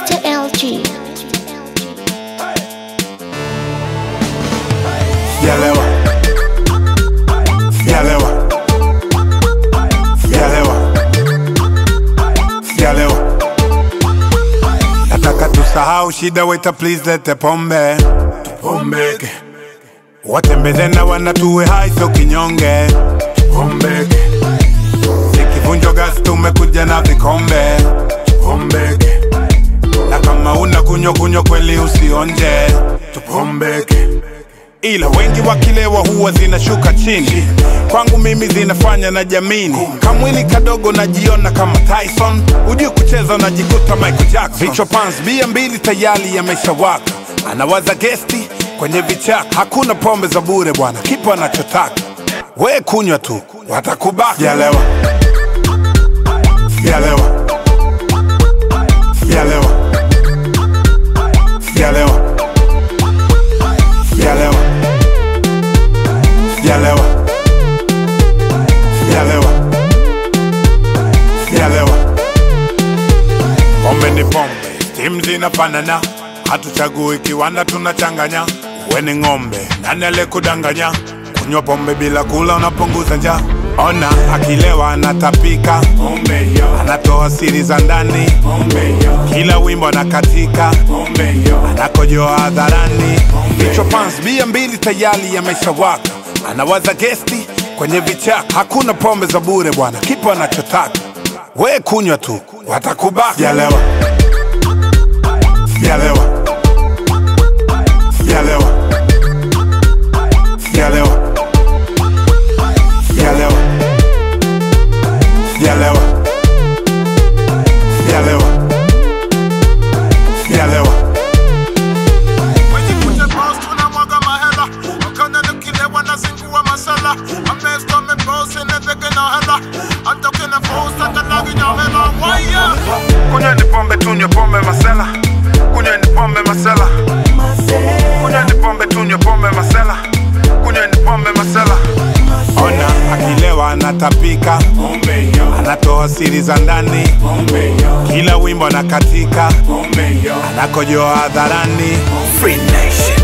Mr. LG. Sialewa, sialewa, sialewa, sialewa. Nataka tusahau shida, waiter please lete pombe. Pombeke watembeze na wanatuwe hai so kinyonge. Pombeke sikivunjo gas tumekuja na vikombe. Pombeke na kama una kunyo kweli usionje. Tupombeke ila wengi wakilewa huwa zinashuka chini. Kwangu mimi zinafanya na jamini. Kamwili kadogo najiona kama Tyson. Ujui kucheza najikuta Michael Jackson. Vichwa pans bia mbili tayari yameshawaka. Anawaza gesti kwenye vichaka. Hakuna pombe za bure bwana, kipo anachotaka. We kunywa tu, watakubaka. Sialewa, sialewa, sialewa, sialewa, sialewa, sialewa, sialewa, sialewa. Pombe ni pombe, timu zinafanana. Hatuchagui kiwanda tunachanganya. We ni ng'ombe, nani aliyekudanganya? Kunywa pombe bila kula unapunguza njaa. Ona akilewa anatapika. Pombe yo anatoa siri za ndani. Pombe yo kila wimbo anakatika. Pombe yo anakojoa hadharani. Vichwa pans bia mbili tayari yameshawaka. Anawaza gesti kwenye vichaka. Hakuna pombe za bure bwana, kipo anachotaka. We kunywa tu, watakubaka. Sialewa, sialewa, sialewa, sialewa, sialewa, sialewa, sialewa, sialewa. Wejikute boss tunamwaga mahela. Wakana nukilewa na zinguwa masala. Amesto me boss inezeke na hela. Atoke na force atanagi nyamela. Waya Kunywa ni pombe tunywe pombe masela. Kunywa ni pombe masela. Kunywa ni pombe tunywe pombe masela. Kunywa ni pombe masela. Ona akilewa anatapika. Pombe yo anatoa siri za ndani. Pombe yo kila wimbo anakatika. Pombe yo anakojoa hadharani. Free Nation.